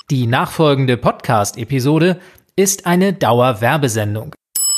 Die nachfolgende Podcast-Episode ist eine Dauerwerbesendung.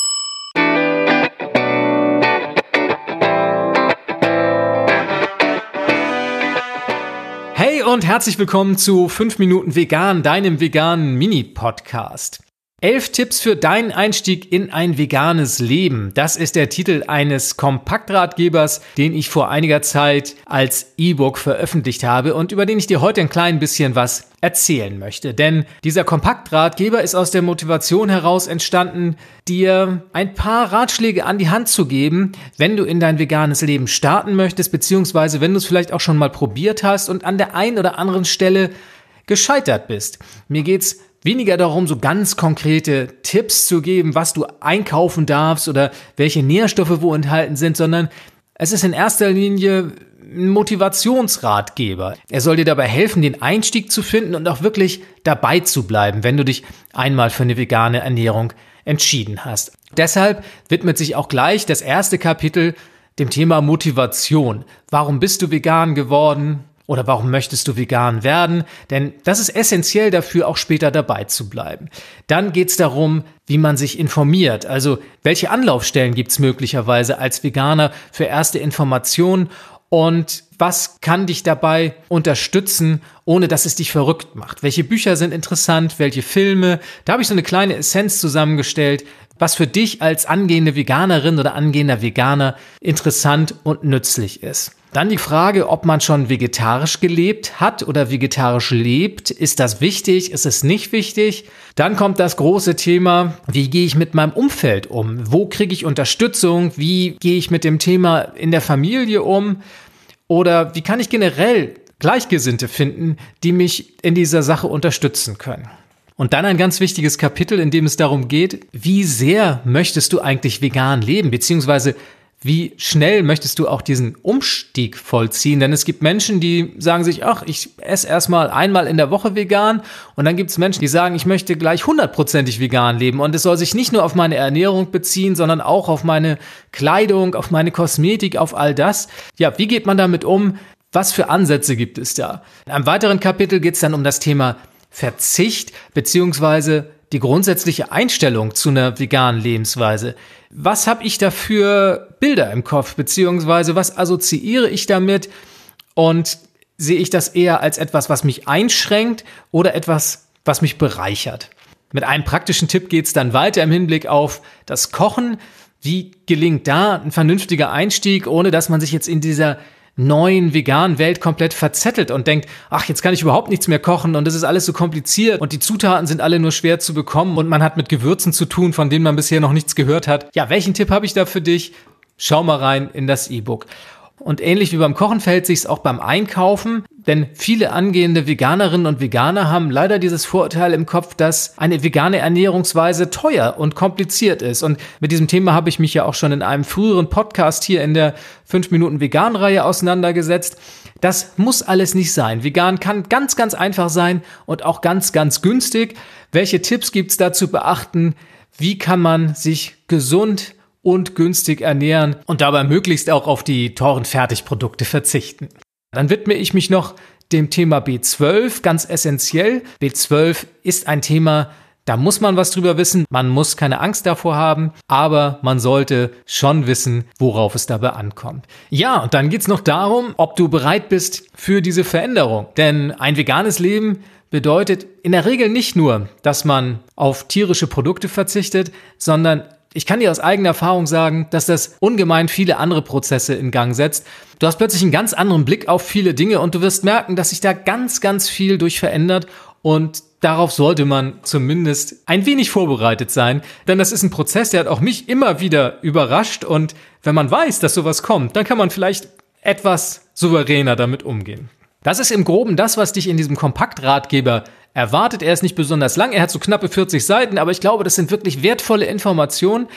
Hey und herzlich willkommen zu 5 Minuten Vegan, deinem veganen Mini-Podcast. 11 Tipps für deinen Einstieg in ein veganes Leben. Das ist der Titel eines Kompaktratgebers, den ich vor einiger Zeit als E-Book veröffentlicht habe und über den ich dir heute ein klein bisschen was erzählen möchte. Denn dieser Kompaktratgeber ist aus der Motivation heraus entstanden, dir ein paar Ratschläge an die Hand zu geben, wenn du in dein veganes Leben starten möchtest, beziehungsweise wenn du es vielleicht auch schon mal probiert hast und an der einen oder anderen Stelle gescheitert bist. Mir geht's weniger darum, so ganz konkrete Tipps zu geben, was du einkaufen darfst oder welche Nährstoffe wo enthalten sind, sondern es ist in erster Linie ein Motivationsratgeber. Er soll dir dabei helfen, den Einstieg zu finden und auch wirklich dabei zu bleiben, wenn du dich einmal für eine vegane Ernährung entschieden hast. Deshalb widmet sich auch gleich das erste Kapitel dem Thema Motivation. Warum bist du vegan geworden? Oder warum möchtest du vegan werden? Denn das ist essentiell dafür, auch später dabei zu bleiben. Dann geht es darum, wie man sich informiert. Also welche Anlaufstellen gibt es möglicherweise als Veganer für erste Informationen? Und was kann dich dabei unterstützen, ohne dass es dich verrückt macht? Welche Bücher sind interessant? Welche Filme? Da habe ich so eine kleine Essenz zusammengestellt, was für dich als angehende Veganerin oder angehender Veganer interessant und nützlich ist. Dann die Frage, ob man schon vegetarisch gelebt hat oder vegetarisch lebt. Ist das wichtig? Ist es nicht wichtig? Dann kommt das große Thema, wie gehe ich mit meinem Umfeld um? Wo kriege ich Unterstützung? Wie gehe ich mit dem Thema in der Familie um? Oder wie kann ich generell Gleichgesinnte finden, die mich in dieser Sache unterstützen können? Und dann ein ganz wichtiges Kapitel, in dem es darum geht, wie sehr möchtest du eigentlich vegan leben, beziehungsweise wie schnell möchtest du auch diesen Umstieg vollziehen? Denn es gibt Menschen, die sagen sich, ach, ich esse erstmal einmal in der Woche vegan. Und dann gibt es Menschen, die sagen, ich möchte gleich 100%ig vegan leben. Und es soll sich nicht nur auf meine Ernährung beziehen, sondern auch auf meine Kleidung, auf meine Kosmetik, auf all das. Ja, wie geht man damit um? Was für Ansätze gibt es da? In einem weiteren Kapitel geht es dann um das Thema Verzicht beziehungsweise die grundsätzliche Einstellung zu einer veganen Lebensweise. Was habe ich da für Bilder im Kopf, beziehungsweise was assoziiere ich damit und sehe ich das eher als etwas, was mich einschränkt oder etwas, was mich bereichert? Mit einem praktischen Tipp geht es dann weiter im Hinblick auf das Kochen. Wie gelingt da ein vernünftiger Einstieg, ohne dass man sich jetzt in dieser neuen veganen Welt komplett verzettelt und denkt, ach, jetzt kann ich überhaupt nichts mehr kochen und das ist alles so kompliziert und die Zutaten sind alle nur schwer zu bekommen und man hat mit Gewürzen zu tun, von denen man bisher noch nichts gehört hat. Ja, welchen Tipp habe ich da für dich? Schau mal rein in das E-Book. Und ähnlich wie beim Kochen verhält sich es auch beim Einkaufen, denn viele angehende Veganerinnen und Veganer haben leider dieses Vorurteil im Kopf, dass eine vegane Ernährungsweise teuer und kompliziert ist. Und mit diesem Thema habe ich mich ja auch schon in einem früheren Podcast hier in der 5 Minuten Vegan-Reihe auseinandergesetzt. Das muss alles nicht sein. Vegan kann ganz, ganz einfach sein und auch ganz, ganz günstig. Welche Tipps gibt es da zu beachten? Wie kann man sich gesund und günstig ernähren und dabei möglichst auch auf die teuren Fertigprodukte verzichten? Dann widme ich mich noch dem Thema B12, ganz essentiell. B12 ist ein Thema, da muss man was drüber wissen. Man muss keine Angst davor haben, aber man sollte schon wissen, worauf es dabei ankommt. Ja, und dann geht's noch darum, ob du bereit bist für diese Veränderung. Denn ein veganes Leben bedeutet in der Regel nicht nur, dass man auf tierische Produkte verzichtet, sondern ich kann dir aus eigener Erfahrung sagen, dass das ungemein viele andere Prozesse in Gang setzt. Du hast plötzlich einen ganz anderen Blick auf viele Dinge und du wirst merken, dass sich da ganz, ganz viel durch verändert und darauf sollte man zumindest ein wenig vorbereitet sein, denn das ist ein Prozess, der hat auch mich immer wieder überrascht und wenn man weiß, dass sowas kommt, dann kann man vielleicht etwas souveräner damit umgehen. Das ist im Groben das, was dich in diesem Kompaktratgeber erwartet. Er ist nicht besonders lang, er hat so knappe 40 Seiten, aber ich glaube, das sind wirklich wertvolle Informationen.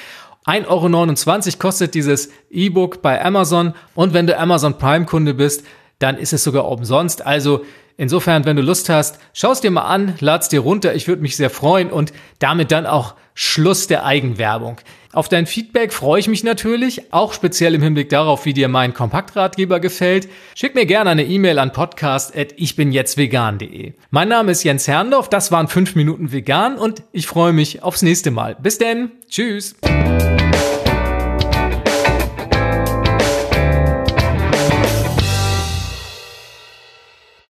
1,29 € kostet dieses E-Book bei Amazon und wenn du Amazon Prime-Kunde bist, dann ist es sogar umsonst. Also insofern, wenn du Lust hast, schau es dir mal an, lad's dir runter, ich würde mich sehr freuen und damit dann auch Schluss der Eigenwerbung. Auf dein Feedback freue ich mich natürlich, auch speziell im Hinblick darauf, wie dir mein Kompaktratgeber gefällt. Schick mir gerne eine E-Mail an podcast@ichbinjetztvegan.de. Mein Name ist Jens Herrndorf, das waren 5 Minuten Vegan und ich freue mich aufs nächste Mal. Bis denn, tschüss!